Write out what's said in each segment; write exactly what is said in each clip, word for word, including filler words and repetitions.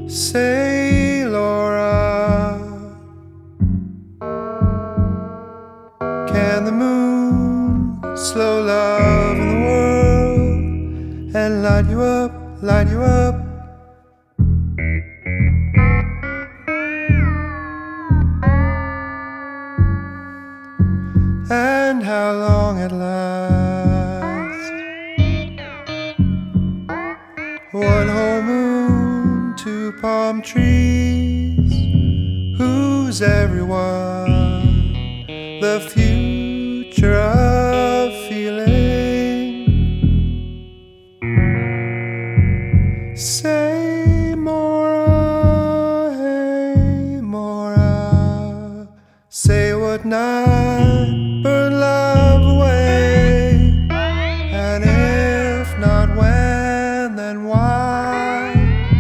Say, Laura, can the moon slow love in the world and light you up, light you up? And how long it lasts? One whole moon, two palm trees. Who's everyone? The future of feeling. Say, Mora, hey, Mora, say what night burn love away, and if not when, then why?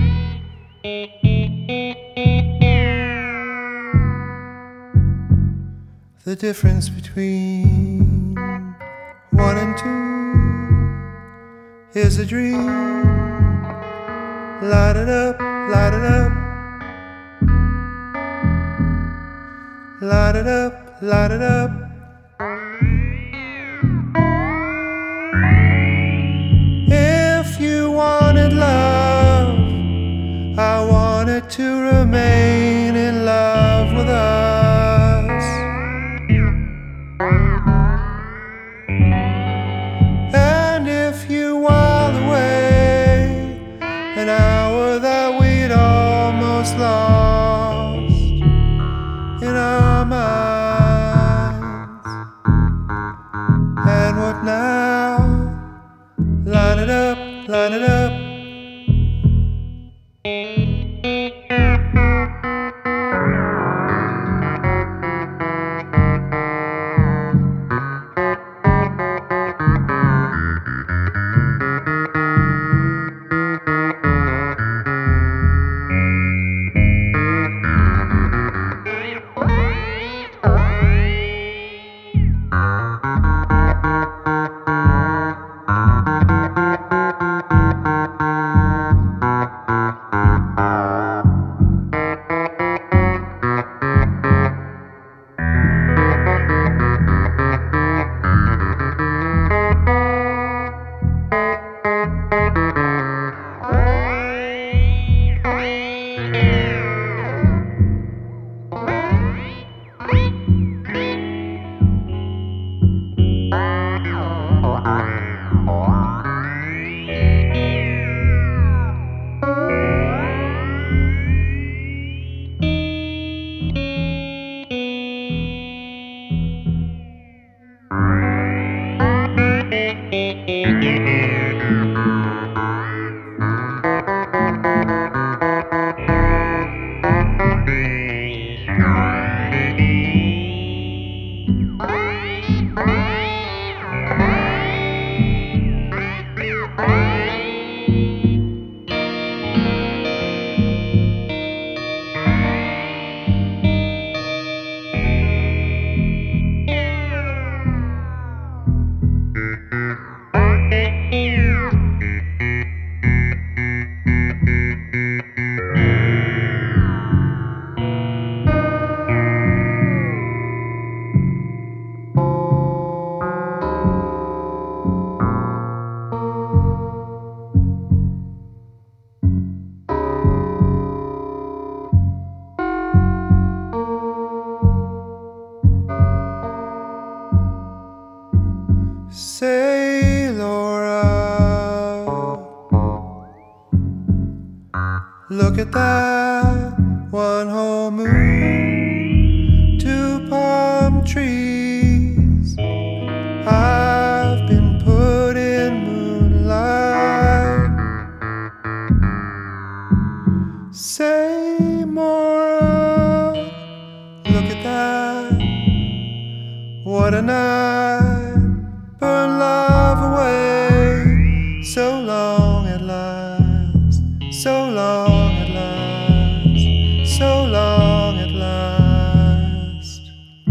The difference between one and two is a dream. Light it up, light it up. Light it up, light it up. If you wanted love, I wanted to remain in love with us. And if you while away an hour that we'd almost lost in our minds, and what now? Line it up, line it up. Say, Laura, look at that one whole moon, two palm trees. I've been put in moonlight. Say, Mora, look at that, what a night. Burn love away, so long at last, so long at last, so long at last.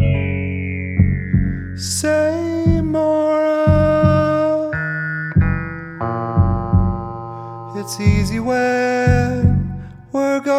Say, Mora, it's easy when we're gone.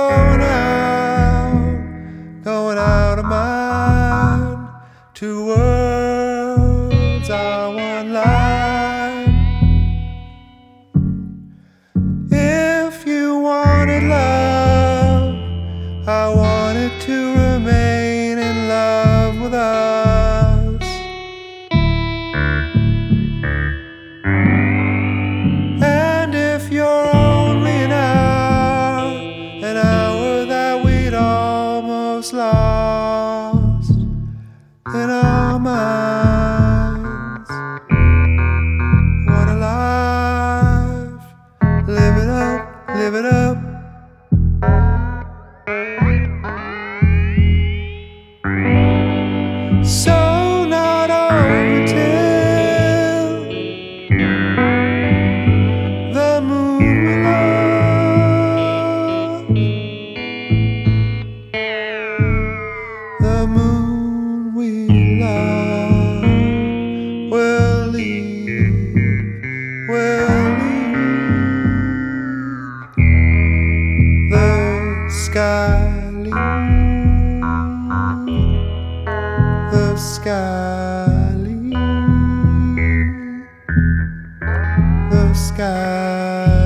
sky, the sky, the sky.